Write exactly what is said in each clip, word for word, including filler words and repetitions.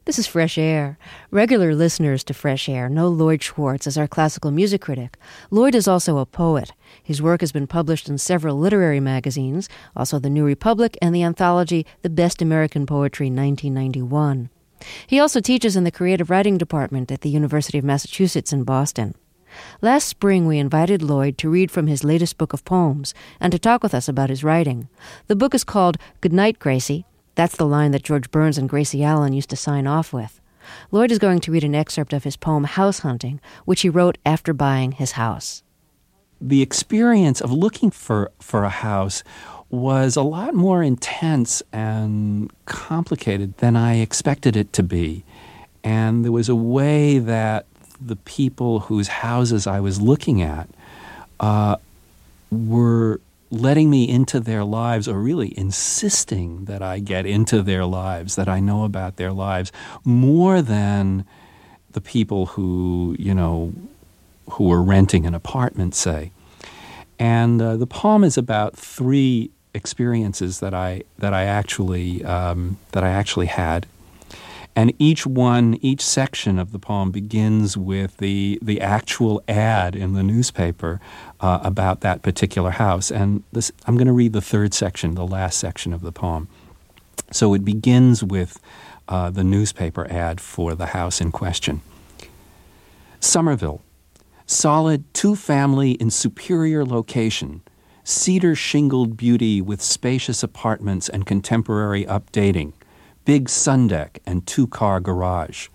This is Fresh Air. Regular listeners to Fresh Air know Lloyd Schwartz as our classical music critic. Lloyd is also a poet. His work has been published in several literary magazines, also The New Republic and the anthology The Best American Poetry nineteen ninety-one. He also teaches in the creative writing department at the University of Massachusetts in Boston. Last spring, we invited Lloyd to read from his latest book of poems and to talk with us about his writing. The book is called Good Night, Gracie. That's the line that George Burns and Gracie Allen used to sign off with. Lloyd is going to read an excerpt of his poem House Hunting, which he wrote after buying his house. The experience of looking for, for a house was a lot more intense and complicated than I expected it to be. And there was a way that the people whose houses I was looking at uh, were letting me into their lives, or really insisting that I get into their lives, that I know about their lives, more than the people who, you know, who were renting an apartment, say. And uh, the poem is about three experiences that I that I actually um, that I actually had. And each one, each section of the poem begins with the the actual ad in the newspaper uh, about that particular house. And this, I'm going to read the third section, the last section of the poem. So it begins with uh, the newspaper ad for the house in question. Somerville, solid two-family in superior location, cedar-shingled beauty with spacious apartments and contemporary updating. Big sun deck and two-car garage.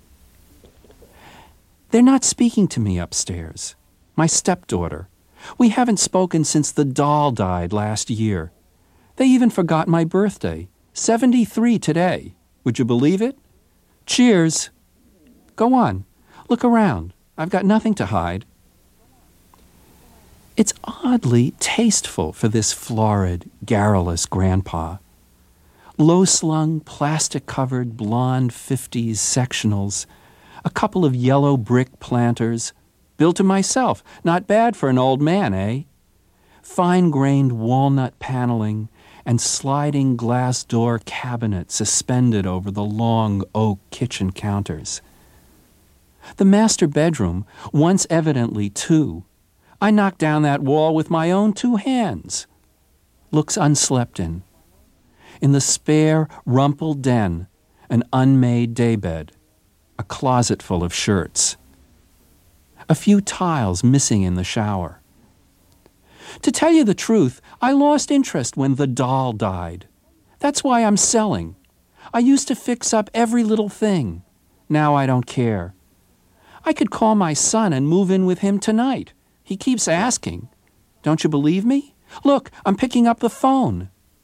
They're not speaking to me upstairs. My stepdaughter. We haven't spoken since the doll died last year. They even forgot my birthday. seventy-three today. Would you believe it? Cheers. Go on. Look around. I've got nothing to hide. It's oddly tasteful for this florid, garrulous grandpa. Low-slung, plastic-covered, blonde fifties sectionals, a couple of yellow brick planters, built to myself, not bad for an old man, eh? Fine-grained walnut paneling and sliding glass door cabinet suspended over the long oak kitchen counters. The master bedroom, once evidently two, I knocked down that wall with my own two hands, looks unslept in. In the spare, rumpled den, an unmade daybed, a closet full of shirts, a few tiles missing in the shower. To tell you the truth, I lost interest when the doll died. That's why I'm selling. I used to fix up every little thing. Now I don't care. I could call my son and move in with him tonight. He keeps asking. Don't you believe me? Look, I'm picking up the phone.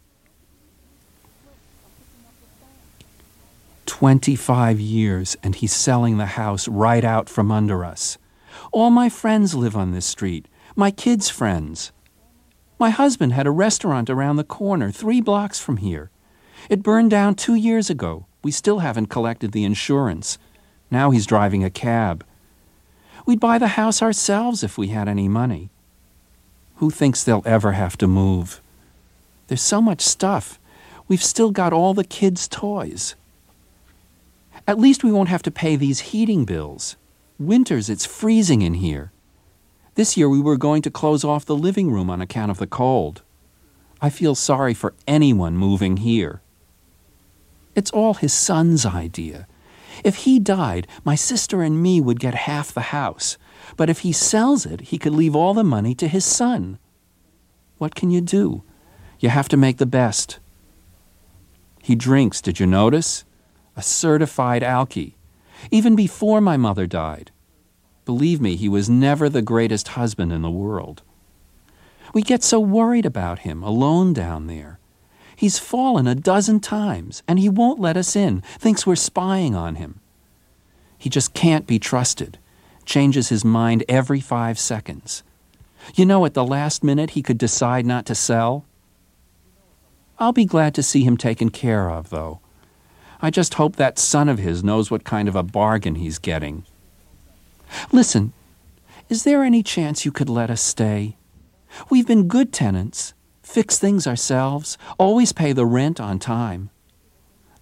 Twenty-five years, and he's selling the house right out from under us. All my friends live on this street, my kids' friends. My husband had a restaurant around the corner, three blocks from here. It burned down two years ago. We still haven't collected the insurance. Now he's driving a cab. We'd buy the house ourselves if we had any money. Who thinks they'll ever have to move? There's so much stuff. We've still got all the kids' toys. At least we won't have to pay these heating bills. Winters, it's freezing in here. This year we were going to close off the living room on account of the cold. I feel sorry for anyone moving here. It's all his son's idea. If he died, my sister and me would get half the house. But if he sells it, he could leave all the money to his son. What can you do? You have to make the best. He drinks, did you notice? A certified alkie, even before my mother died. Believe me, he was never the greatest husband in the world. We get so worried about him, alone down there. He's fallen a dozen times, and he won't let us in, thinks we're spying on him. He just can't be trusted, changes his mind every five seconds. You know, at the last minute he could decide not to sell. I'll be glad to see him taken care of, though. I just hope that son of his knows what kind of a bargain he's getting. Listen, is there any chance you could let us stay? We've been good tenants, fix things ourselves, always pay the rent on time.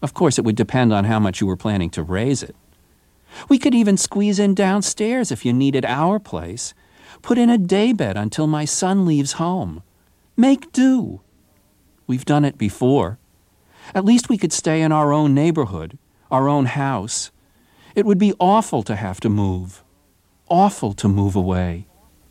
Of course, it would depend on how much you were planning to raise it. We could even squeeze in downstairs if you needed our place. Put in a daybed until my son leaves home. Make do. We've done it before. At least we could stay in our own neighborhood, our own house. It would be awful to have to move. Awful to move away.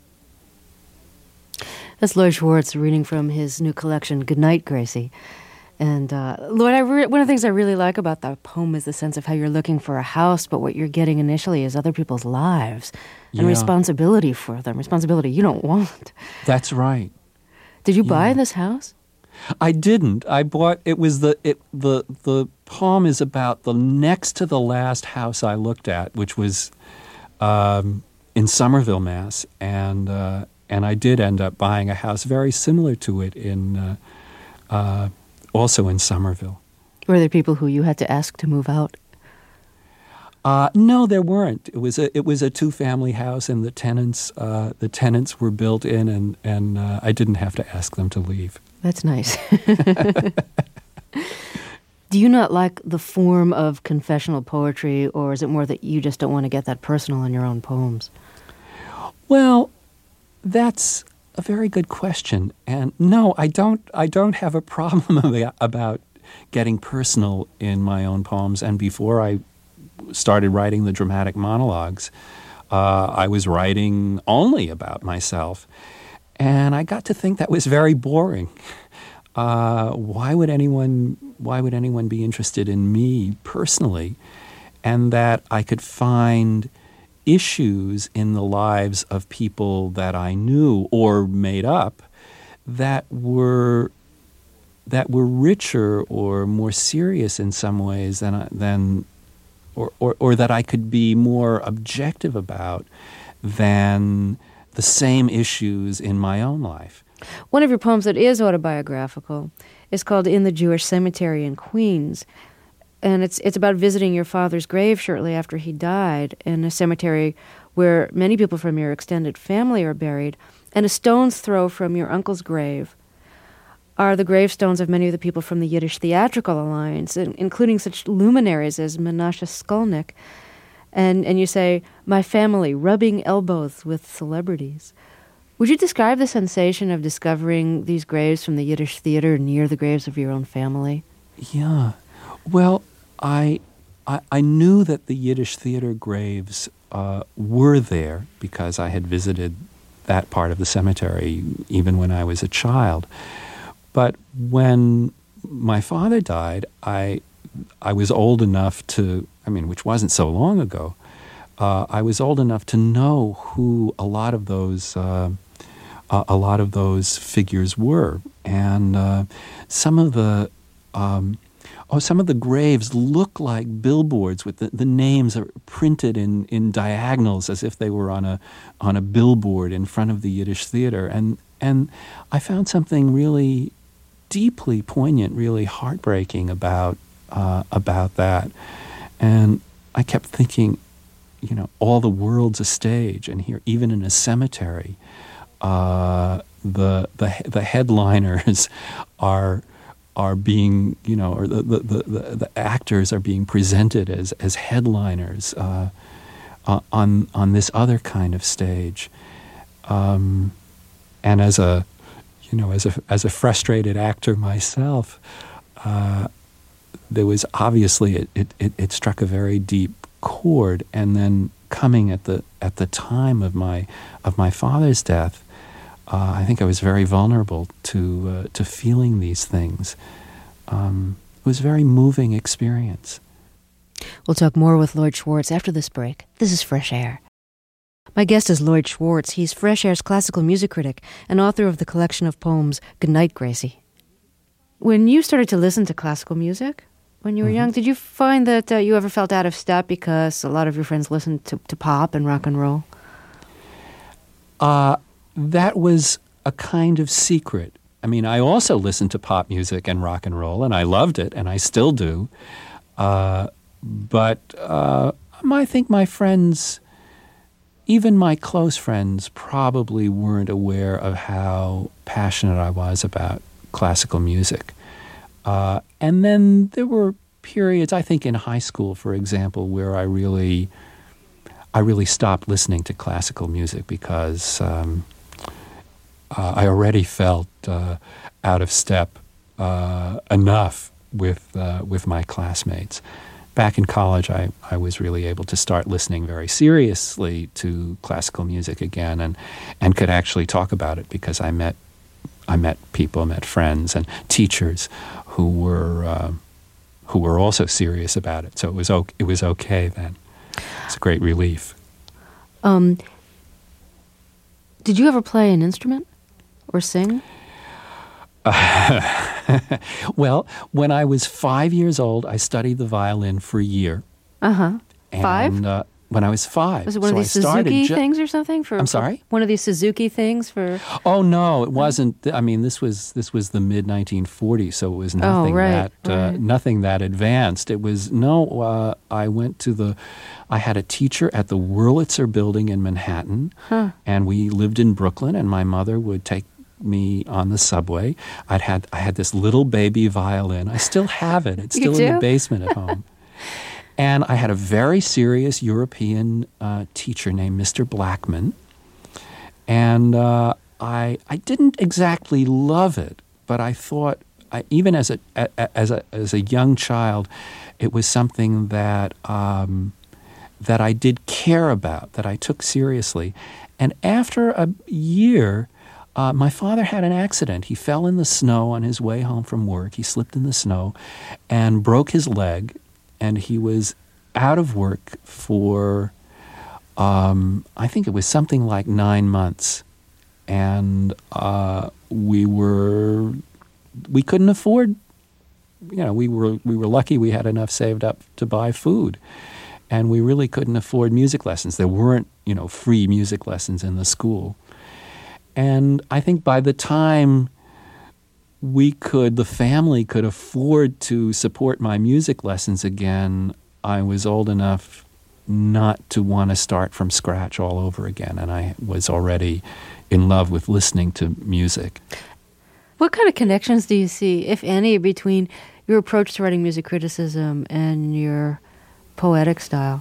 That's Lloyd Schwartz reading from his new collection, Goodnight, Gracie. And uh, Lloyd, I re- one of the things I really like about that poem is the sense of how you're looking for a house, but what you're getting initially is other people's lives and yeah. responsibility for them, responsibility you don't want. That's right. Did you yeah. buy this house? I didn't. I bought, it was the, it, the, the poem is about the next to the last house I looked at, which was um, in Somerville, Mass. And, uh, and I did end up buying a house very similar to it in, uh, uh, also in Somerville. Were there people who you had to ask to move out? Uh, no, there weren't. It was a it was a two family house, and the tenants uh, the tenants were built in, and and uh, I didn't have to ask them to leave. That's nice. Do you not like the form of confessional poetry, or is it more that you just don't want to get that personal in your own poems? Well, that's a very good question, and no, I don't. I don't have a problem about getting personal in my own poems. And before I started writing the dramatic monologues, uh, I was writing only about myself, and I got to think that was very boring. Uh, why would anyone? Why would anyone be interested in me personally? And that I could find issues in the lives of people that I knew or made up that were that were richer or more serious in some ways than than or, or, or that I could be more objective about than the same issues in my own life. One of your poems that is autobiographical is called In the Jewish Cemetery in Queens. And it's it's about visiting your father's grave shortly after he died in a cemetery where many people from your extended family are buried. And a stone's throw from your uncle's grave are the gravestones of many of the people from the Yiddish Theatrical Alliance, including such luminaries as Menashe Skolnick. And, and you say, my family rubbing elbows with celebrities. Would you describe the sensation of discovering these graves from the Yiddish theater near the graves of your own family? Yeah. Well, I, I, I knew that the Yiddish theater graves uh, were there because I had visited that part of the cemetery even when I was a child. But when my father died, I I was old enough to, I mean, which wasn't so long ago, uh, I was old enough to know who a lot of those uh, uh, a lot of those figures were, and uh, some of the um, oh, some of the graves look like billboards with the, the names are printed in, in diagonals as if they were on a on a billboard in front of the Yiddish theater, and and I found something really deeply poignant, really heartbreaking about uh, about that. And I kept thinking, you know, all the world's a stage, and here, even in a cemetery, uh, the the the headliners are are being, you know, or the the, the, the actors are being presented as as headliners uh, uh, on on this other kind of stage, um, and as a You know, as a as a frustrated actor myself, uh, there was obviously it, it, it, it struck a very deep chord. And then coming at the at the time of my of my father's death, uh, I think I was very vulnerable to uh, to feeling these things. Um, it was a very moving experience. We'll talk more with Lloyd Schwartz after this break. This is Fresh Air. My guest is Lloyd Schwartz. He's Fresh Air's classical music critic and author of the collection of poems Goodnight, Gracie. When you started to listen to classical music when you were mm-hmm. young, did you find that uh, you ever felt out of step because a lot of your friends listened to, to pop and rock and roll? Uh, that was a kind of secret. I mean, I also listened to pop music and rock and roll, and I loved it, and I still do. Uh, but uh, I think my friends... Even my close friends probably weren't aware of how passionate I was about classical music. Uh, and then there were periods, I think in high school, for example, where I really, I really stopped listening to classical music because um, uh, I already felt uh, out of step uh, enough with uh, with my classmates. Back in college, I, I was really able to start listening very seriously to classical music again, and and could actually talk about it because I met I met people, met friends and teachers who were uh, who were also serious about it. So it was okay, it was okay then. It's a great relief. Um, did you ever play an instrument or sing? Uh, well, when I was five years old, I studied the violin for a year. Uh-huh. Five? And, uh, when I was five. Was it one so of these I Suzuki ju- things or something? For I'm sorry? For one of these Suzuki things for... Oh, no, it wasn't. I mean, this was this was the mid nineteen forties, so it was nothing oh, right, that uh, right. nothing that advanced. It was, no, uh, I went to the, I had a teacher at the Wurlitzer Building in Manhattan, huh. and we lived in Brooklyn, and my mother would take me on the subway. I'd had I had this little baby violin. I still have it. It's still in the basement at home. And I had a very serious European uh, teacher named Mister Blackman. And uh, I I didn't exactly love it, but I thought, I, even as a, a as a as a young child, it was something that um, that I did care about, that I took seriously. And after a year, Uh, my father had an accident. He fell in the snow on his way home from work. He slipped in the snow and broke his leg, and he was out of work for, um, I think it was something like nine months. And uh, we were, we couldn't afford, you know, we were we were lucky we had enough saved up to buy food. And we really couldn't afford music lessons. There weren't, you know, free music lessons in the school. And I think by the time we could, the family could afford to support my music lessons again, I was old enough not to want to start from scratch all over again. And I was already in love with listening to music. What kind of connections do you see, if any, between your approach to writing music criticism and your poetic style?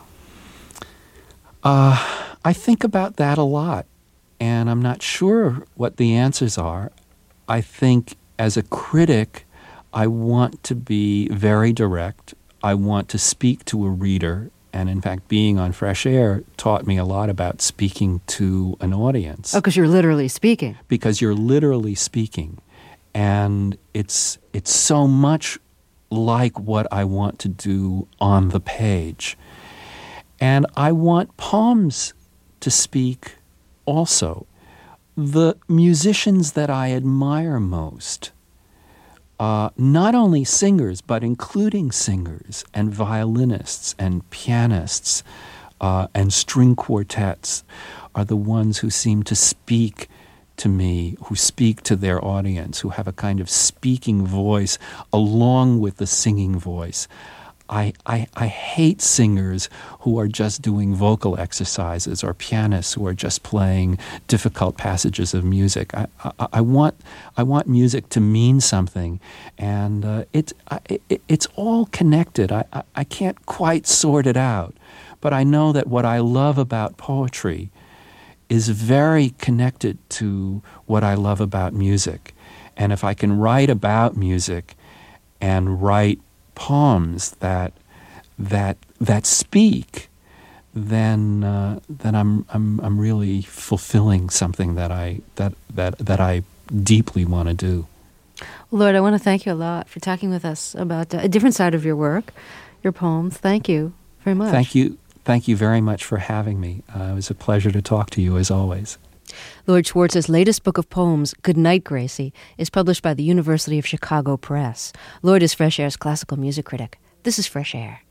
Uh, I think about that a lot. And I'm not sure what the answers are. I think as a critic, I want to be very direct. I want to speak to a reader. And in fact, being on Fresh Air taught me a lot about speaking to an audience. Oh, because you're literally speaking. Because you're literally speaking. And it's it's so much like what I want to do on the page. And I want poems to speak also. The musicians that I admire most, uh, not only singers, but including singers and violinists and pianists uh, and string quartets, are the ones who seem to speak to me, who speak to their audience, who have a kind of speaking voice along with the singing voice. I, I, I hate singers who are just doing vocal exercises or pianists who are just playing difficult passages of music. I, I, I want I want music to mean something, and uh, it, it it's all connected. I, I, I can't quite sort it out, but I know that what I love about poetry is very connected to what I love about music. And if I can write about music and write poems that that that speak, then uh, then I'm I'm I'm really fulfilling something that I that that that I deeply want to do. Lord, I want to thank you a lot for talking with us about a different side of your work, your poems. Thank you very much. Thank you, thank you very much for having me. Uh, it was a pleasure to talk to you as always. Lord Schwartz's latest book of poems, Good Night, Gracie, is published by the University of Chicago Press. Lord is Fresh Air's classical music critic. This is Fresh Air.